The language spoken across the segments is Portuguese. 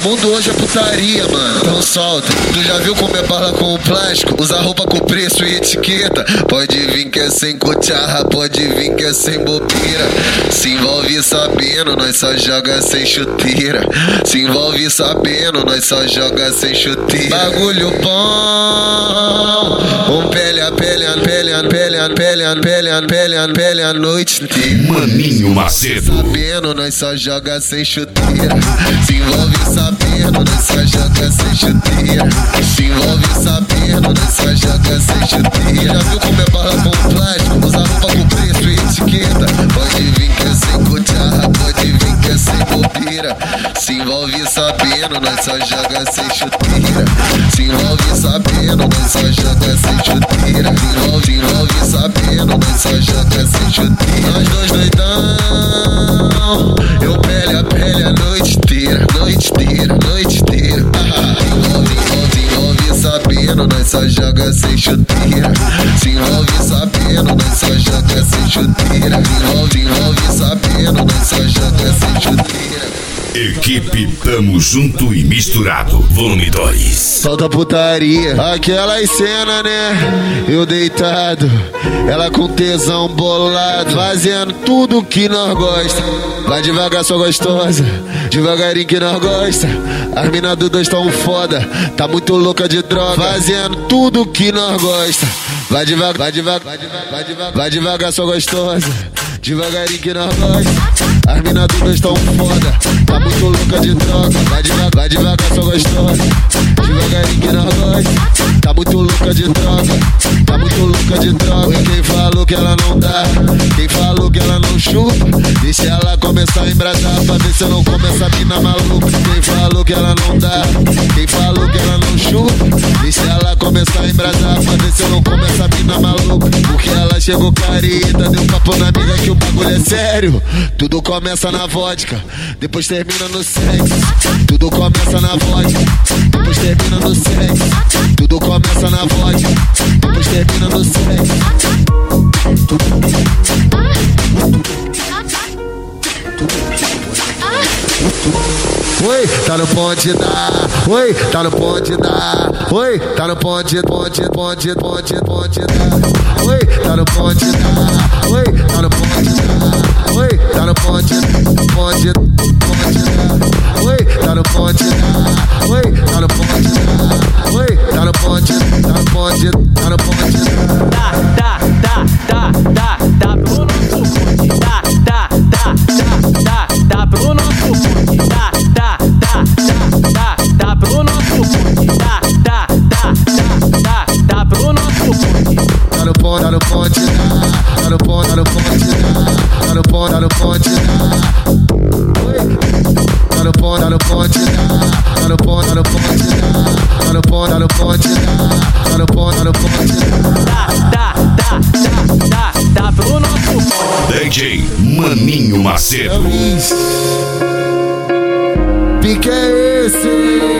O mundo hoje é putaria, mano. Então solta. Tu já viu como é bala com o plástico? Usa roupa com preço e etiqueta. Pode vir que é sem cucharra, pode vir que é sem bobeira. Se envolve sabendo, nós só joga sem chuteira. Se envolve sabendo, nós só joga sem chuteira. Bagulho bom, pele a pele, pele a pele, pele a pele, pele a pele a noite inteira. Maninho Macedo. Sabendo, nós só joga sem chuteira. Se envolve sabendo, nós só joga sem chuteira. Se envolve sabendo, nós só joga sem chuteira. Já viu como é bala com plástico? Usa roupa com preço e etiqueta. Pode vir que é sem cucharra, pode vir que é sem bobeira. Se envolve sabendo, nós só joga sem chuteira. Se envolve sabendo, nós só joga sem chuteira. Se envolve sabendo, nós só joga sem chuteira. Nós dois doidão, eu pele a pele a noite inteira, noite inteira, noite inteira. Se envolve sabendo, nós só joga sem chuteira. Se envolve sabendo, nós só joga sem chuteira. Se envolve sabendo, nós só joga sem chuteira. Equipe Tamo Junto e Misturado, volume 2. Solta putaria, aquelas cenas, né? Eu deitado, ela com tesão bolado, fazendo tudo que nós gosta. Vai devagar, sua gostosa, devagarinho que nós gosta. As mina do dois tão foda, tá muito louca de droga, fazendo tudo que nós gosta. Vai devagar, vai devagar, vai devagar, vai devagar, vai devagar, sua gostosa, devagarinho que nós gosta. As mina do dois tão foda, tá muito louca de droga. Vai devagar, sua gostosa, devagarinho que nós gosta. Tá muito louca de droga, tá muito louca de droga. E quem falou que ela não dá, quem falou que ela não chupa, deixa ela começar a embrasar pra ver se eu não começo a mina maluca. Quem falou que ela não dá, quem falou que ela não chupa, deixa ela começar a embrasar pra ver se eu não começo a mina maluca. Porque ela chegou careta, deu papo na amiga que o bagulho é sério. Tudo começa na vodka, depois termina no sexo. Tudo começa na vodka, depois termina no sexo. Tudo começa na vodka, depois termina no sexo. Oi, tá no ponte da. Oi, tá no ponte da. Oi, tá no ponte, ponte da. Oi, tá no ponte da. Oi, tá no ponte da. Oi, tá no ponte da. Oi, tá no ponte da. Oi, tá no ponte da. Oi, tá no ponte, tá no ponte, tá no ponte Dá pro nosso ponte. Dá pro nosso ponte. Dá pro nosso ponte. Dá pro nosso ponte. Tá no ponte, tá no ponte, tá no ponte, tá no ponte, tá no ponte, tá no ponte, tá no ponte, tá no ponte, tá no ponte, tá no ponte, tá no ponte, tá no ponte, tá no ponte, tá no ponte. Dá pro nosso ponte. DJ Maninho Macedo. Pique é esse?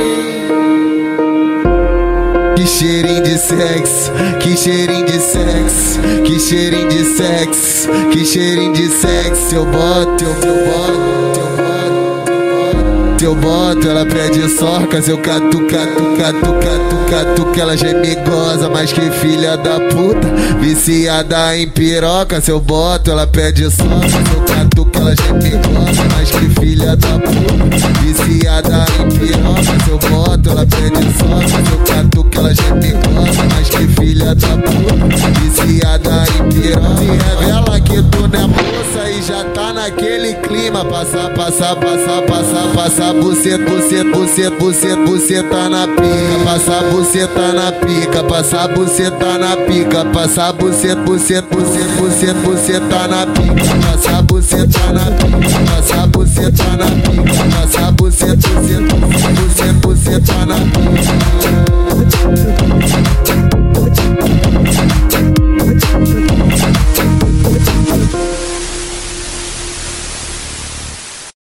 Que cheirinho de sexo, que cheirinho de sexo, que cheirinho de sexo, que cheirinho de sexo. Eu boto, eu boto, ela pede sorcas, eu catu, que ela geme goza, mas que filha da puta, viciada em piroca. Se eu boto, ela pede sorcas, eu catu, que ela geme goza, mas que filha da puta, viciada em piroca. Se eu boto, ela pede sorcas, eu catu, que ela geme goza, mas que filha da puta, viciada em piroca. Se revela que tu não é moça e já tá naquele clima, passar buceta na pica, passar buceta na pica, passar buceta na pica, passar buceta na pica, passar buceta na pica, passar buceta na pica, passar buceta na pica.